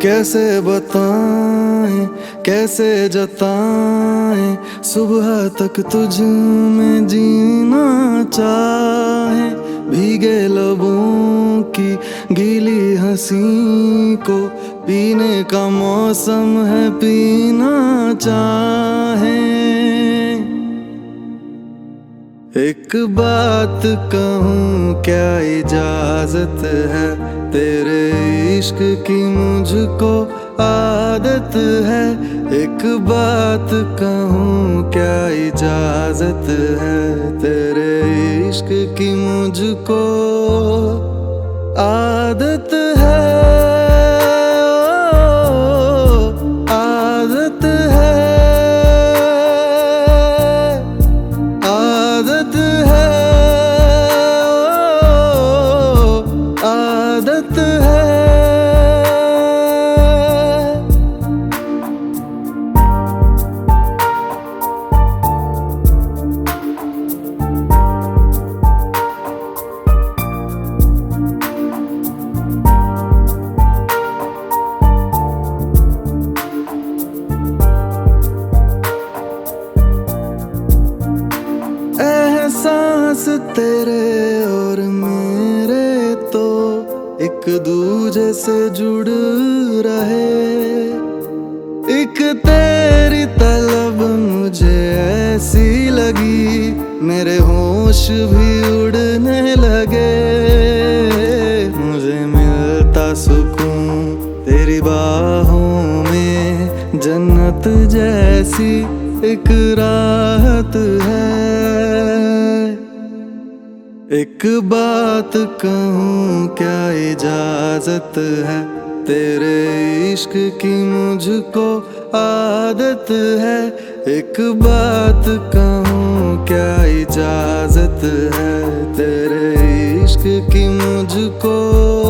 कैसे बताएं कैसे जताएं, सुबह तक तुझ में जीना चाहे। भीगे लबों की गीली हंसी को पीने का मौसम है, पीना चाहे। एक बात कहूँ क्या इजाजत है, तेरे इश्क की मुझको आदत है। एक बात कहूँ क्या इजाजत है, तेरे इश्क की मुझको आदत है। आदत है, आदत है, आदत है। एहसास तेरे और मेरे तो एक दूजे से जुड़ रहे। एक तेरी तलब मुझे ऐसी लगी, मेरे होश भी उड़ने लगे। मुझे मिलता सुकून तेरी बाहों में, जन्नत जैसी एक राहत है। एक बात कहूँ क्या इजाजत है, तेरे इश्क की मुझको आदत है। एक बात कहूँ क्या इजाजत है, तेरे इश्क की मुझको